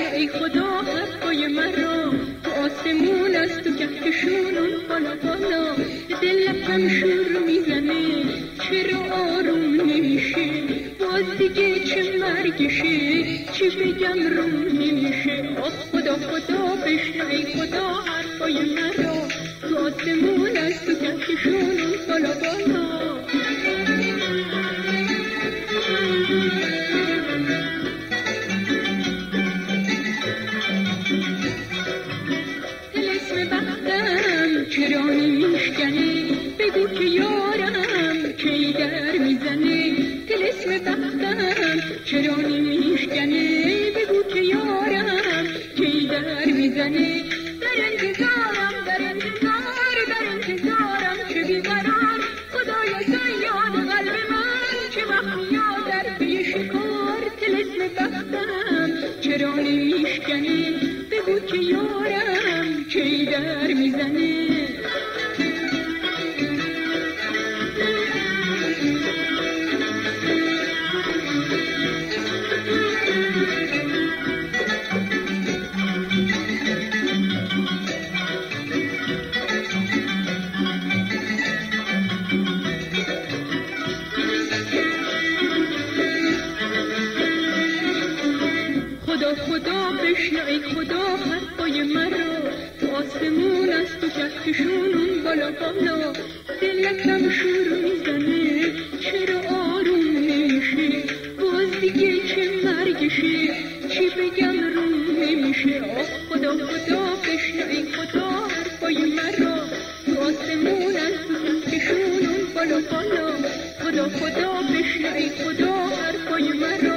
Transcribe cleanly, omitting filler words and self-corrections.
بشنو ای خدا حرفای مرا، تو آسمون است تو کهکشون بالا بالا، دلم شور میزنه چرا آروم نمیشه، باز دیگه چه مرگشه چی بگم روم نمیشه. آخ خدا خدا بشنو ای خدا حرفای مرا، تو آسمون است تو کهکشون بالا بالا. چرا نمیشکنه بگو که یارم کی در میزنه، طلسم بختم چرا نمیشکنه بگو که یارم کی در میزنه. در انتظارم چه بیقرار، خدایا صیاد قلب من چه وقت میاد در پی شکار. طلسم بختم چرا نمیشکنه بگو که یارم کی در میزنه. خدا بشنو ای خدا حرفای مرا، تو آسمون است تو کهکشون بالا بالا، دلکم شور میزنه چرا آروم نمیشه، باز دیگه چه مرگشه چی بگم روم نمیشه. آخ خدا خدا بشنو ای خدا حرفای مرا، تو آسمون است تو کهکشون بالا بالا، خدا خدا بشنو ای خدا حرفای مرا.